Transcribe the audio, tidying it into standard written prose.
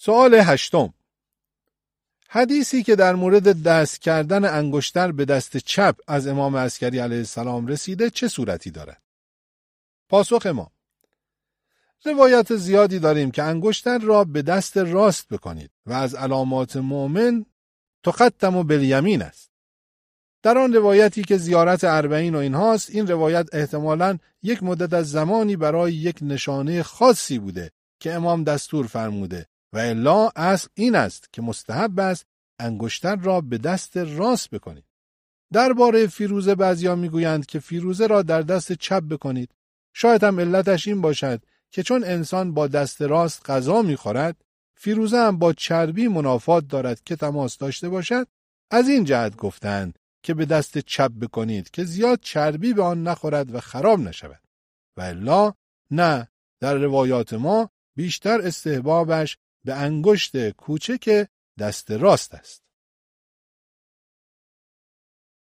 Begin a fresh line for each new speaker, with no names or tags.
سوال 8. حدیثی که در مورد دست کردن انگشتر به دست چپ از امام عسکری علیه السلام رسیده چه صورتی دارد؟ پاسخ ما: روایات زیادی داریم که انگشتر را به دست راست بکنید و از علامات مؤمن تختم بالیمین است. در آن روایتی که زیارت 40 و اینهاست، این روایت احتمالاً یک مدت از زمانی برای یک نشانه خاصی بوده که امام دستور فرموده و الا اصل این است که مستحب است انگشتر را به دست راست بکنید. درباره فیروزه بعضیا میگویند که فیروزه را در دست چپ بکنید. شاید هم علتش این باشد که چون انسان با دست راست غذا میخورد، فیروزه هم با چربی منافات دارد که تماس داشته باشد. از این جهت گفتند که به دست چپ بکنید که زیاد چربی به آن نخورد و خراب نشود. و الا نه، در روایات ما بیشتر استحبابش به انگشت کوچک دست راست است.